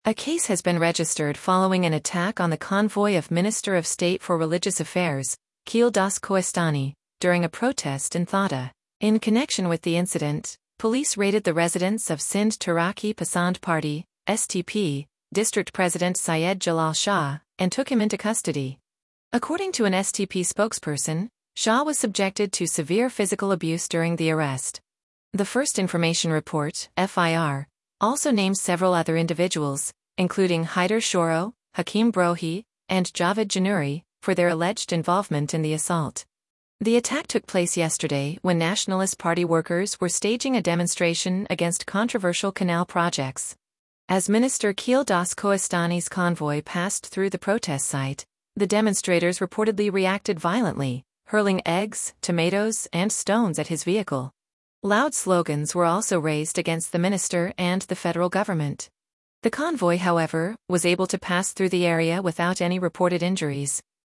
A case has been registered following an attack on the convoy of Minister of State for Religious Affairs, Khil Das Koistani, during a protest in Thada. In connection with the incident, police raided the residence of Sindh Taraqi Pasand Party, STP, District President Syed Jalal Shah, and took him into custody. According to an STP spokesperson, Shah was subjected to severe physical abuse during the arrest. The First Information Report, FIR, also names several other individuals, including Haider Shoro, Hakim Brohi, and Javed Januri, for their alleged involvement in the assault. The attack took place yesterday when Nationalist Party workers were staging a demonstration against controversial canal projects. As Minister Khil Das Koistani's convoy passed through the protest site, the demonstrators reportedly reacted violently, hurling eggs, tomatoes, and stones at his vehicle. Loud slogans were also raised against the minister and the federal government. The convoy, however, was able to pass through the area without any reported injuries.